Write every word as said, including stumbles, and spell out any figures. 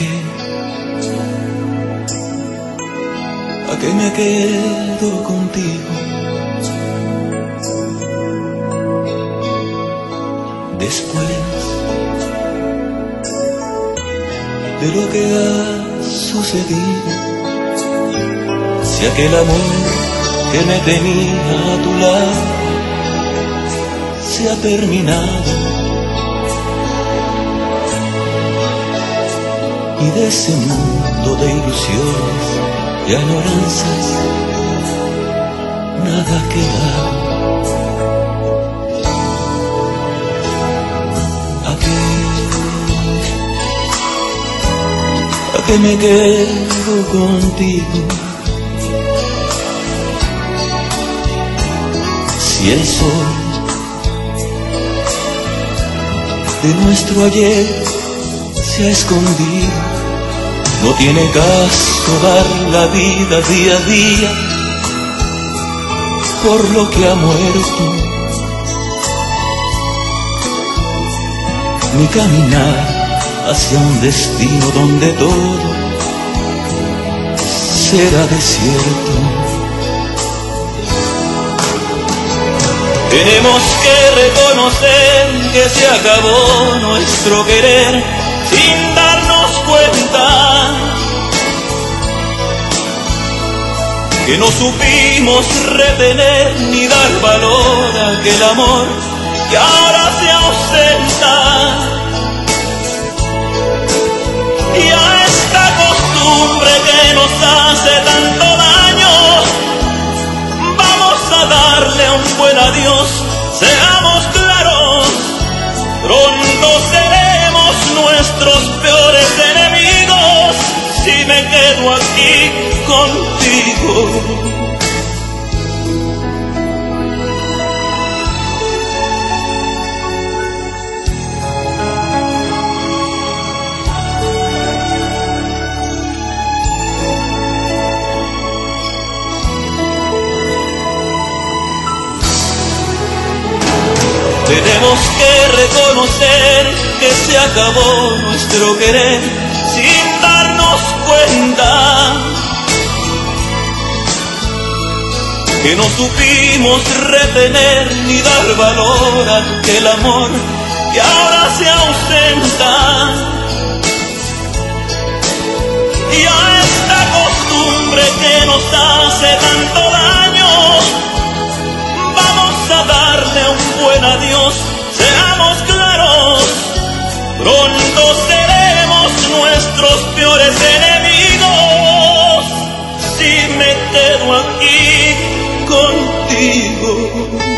qué? ¿A qué me quedo contigo? Después de lo que ha sucedido, si aquel amor que me tenía a tu lado se ha terminado, y de ese mundo de ilusiones y añoranzas nada queda. ¿A qué? ¿A qué me quedo contigo? Si el sol de nuestro ayer se ha escondido, no tiene caso dar la vida día a día por lo que ha muerto, ni caminar hacia un destino donde todo será desierto. Tenemos que reconocer que se acabó nuestro querer sin darnos cuenta, que no supimos retener ni dar valor a aquel amor que ahora se ausenta. Y a esta costumbre que nos hace tanto daño, vamos a darle un buen adiós. Seamos claros, pronto seremos nuestros peores enemigos si me quedo aquí contigo. Tenemos que reconocer que se acabó nuestro querer sin darnos cuenta, que no supimos retener ni dar valor a aquel amor que ahora se ausenta. Y a esta costumbre que nos hace tanto daño, vamos a darle un buen adiós. Seamos claros, pronto seremos nuestros peores enemigos si me quedo aquí contigo.